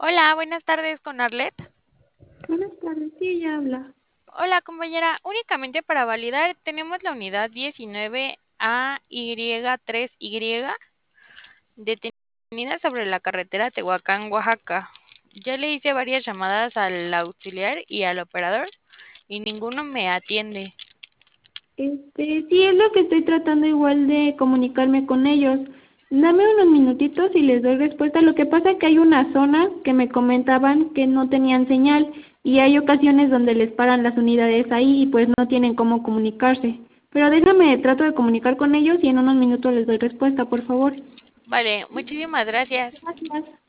Hola, buenas tardes con Arlet. Buenas tardes, sí, ella habla. Hola, compañera. Únicamente para validar, tenemos la unidad 19AY3Y detenida sobre la carretera Tehuacán, Oaxaca. Ya le hice varias llamadas al auxiliar y al operador y ninguno me atiende. Sí, es lo que estoy tratando igual de comunicarme con ellos. Dame unos minutitos y les doy respuesta. Lo que pasa es que hay una zona que me comentaban que no tenían señal y hay ocasiones donde les paran las unidades ahí y pues no tienen cómo comunicarse. Pero déjame, trato de comunicar con ellos y en unos minutos les doy respuesta, por favor. Vale, muchísimas gracias. Gracias.